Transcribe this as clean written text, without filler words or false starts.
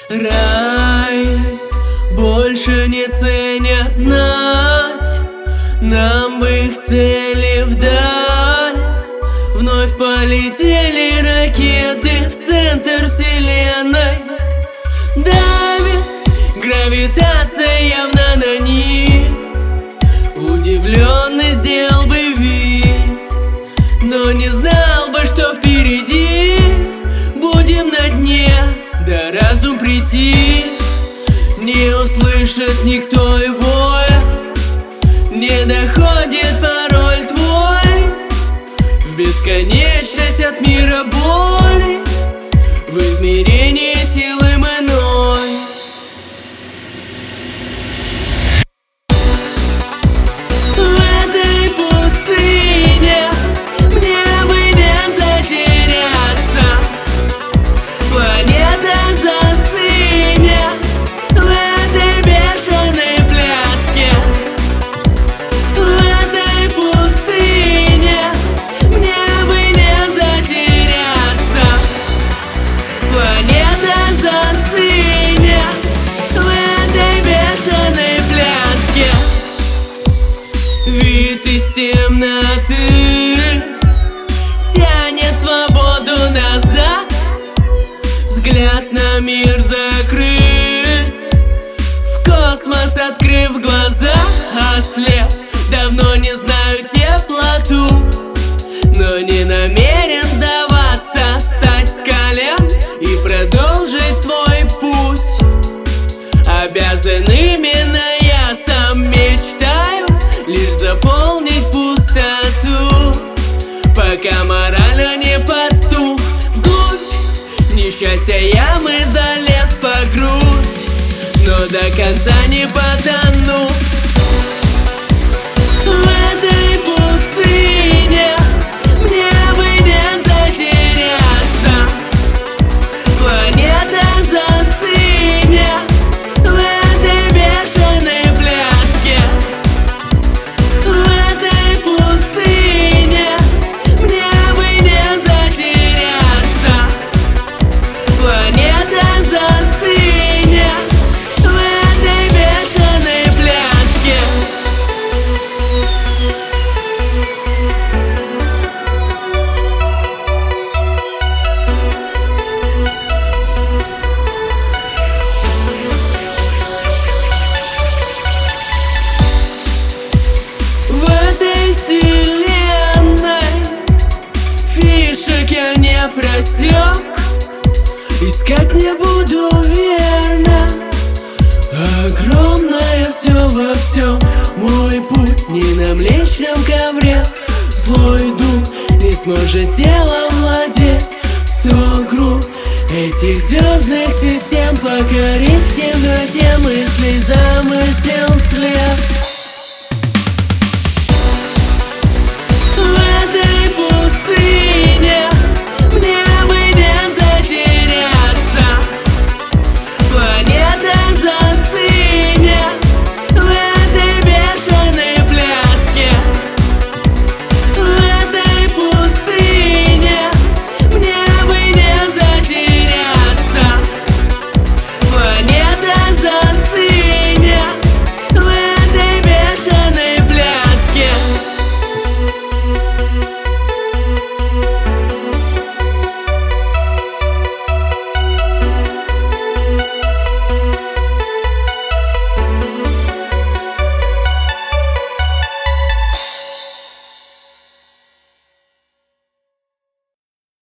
Рай больше не ценят знать, нам бы их цели вдаль. Вновь полетели ракеты в центр вселенной. Давит гравитация явно на них. Удивленный сделал бы вид, но не знал бы, что впереди будем на дне, да разум прийти. Не услышит никто его, не доходит пароль твой в бесконечность от мира боли, в измерении силы иной. В этой пустыне мне бы не затеряться, планета застынет в этой бешеной пляске. В этой пустыне мне бы не затеряться, планета застынет в этой бешеной пляске. Вид из темноты тянет свободу назад, взгляд на мир закрыт, в космос открыв глаза, ослеп. Давно не знаю теплоту, но не намерен сдаваться, встать с колен и продолжить свой путь. Обязан именно я сам, мечтаю лишь заполнить пустоту, пока морально не потух. Вглубь несчастья ямы залез по грудь, но до конца не потону. В этой пустыне мне бы не затеряться, планета застынет в этой бешеной пляске. В этой пустыне мне бы не затеряться, планета застынет в этой бешеной пляске. В этой вселенной фишек я не просек, искать не буду верно. Огромное все во всем, мой путь не на Млечном ковре. Злой дух не сможет телом владеть. 100 групп этих звездных систем покорить в темноте мысли за